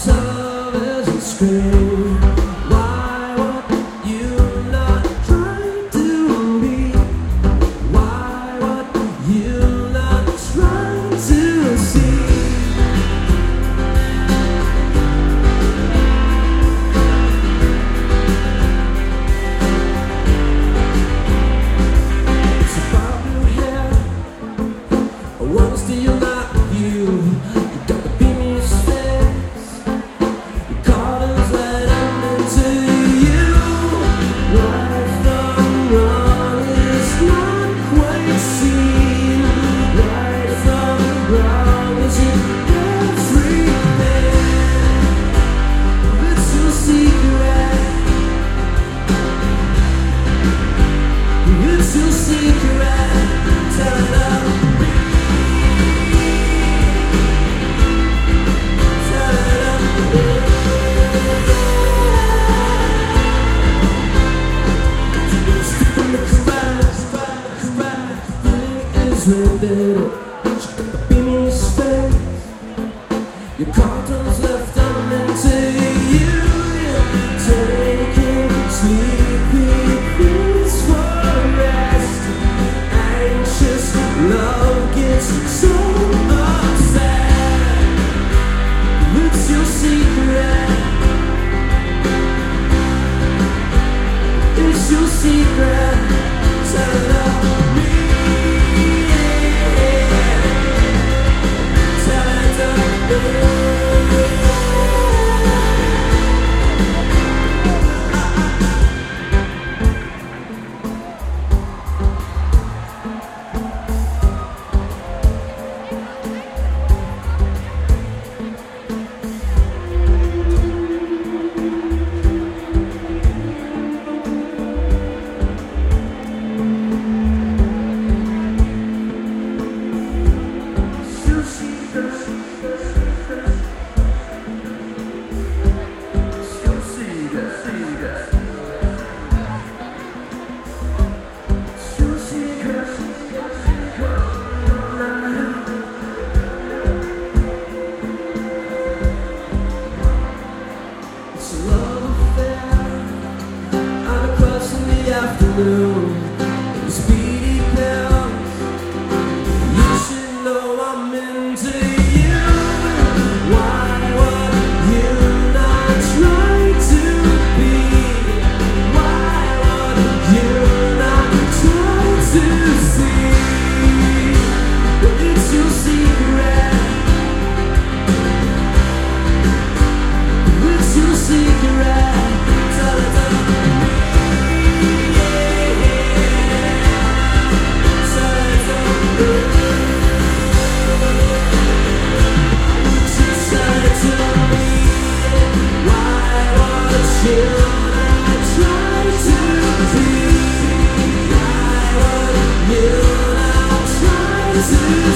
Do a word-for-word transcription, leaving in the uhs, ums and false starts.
television screen. Why would you not try to be? Why would you not try to see? It's about your hair. I wanna steal not you. Your cartons left unmeant you. Taking sleepy pills for rest. Anxious love gets so upset. What's your secret? It's your secret. Tell it all. Afternoon, speedy pills. You should know I'm into you. Why would you not try to be? Why would you not try to see? It's your secret. It's your secret. Tell it, tell it. To